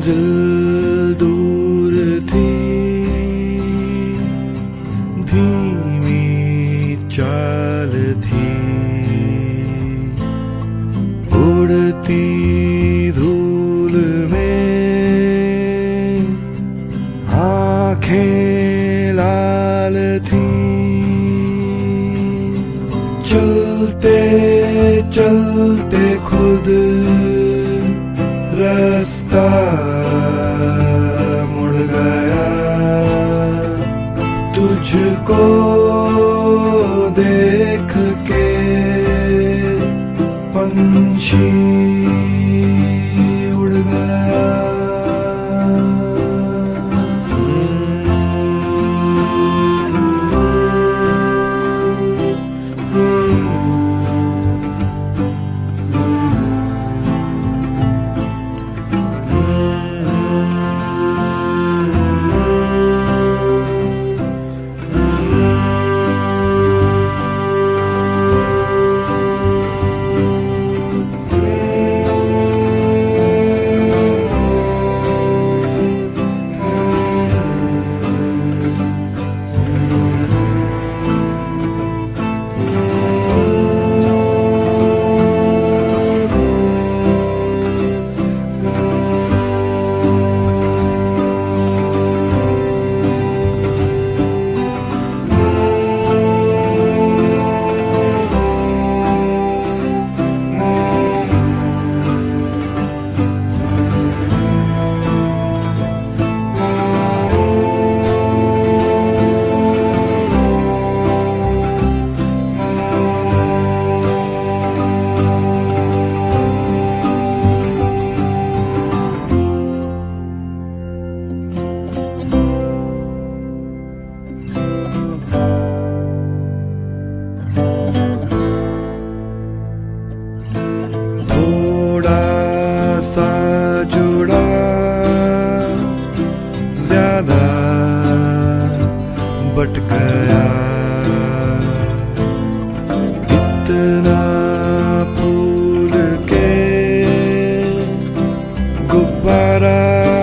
मंजिल दूर थी, धीमी चाल थी, उड़ती धूल में आंखें लाल थी। चलते चलते खुद रास्ता मुड़ गया, तुझको देख के पंछी उड़ गया। सा जुड़ा ज्यादा बट गया, इतना फूल के गुब्बारा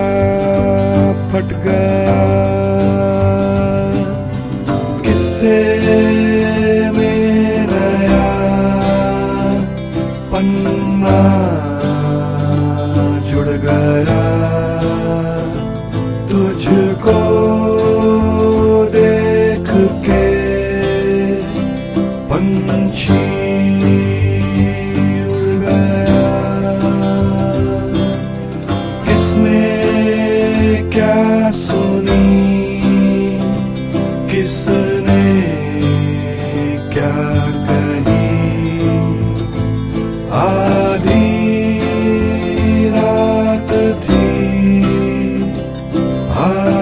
फट गया। किस्से में नया पन्ना जुड़ गया, तुझको देख के पंछी उड़ गया। किसने क्या सुनी, किसने क्या कही, आधी रात थी,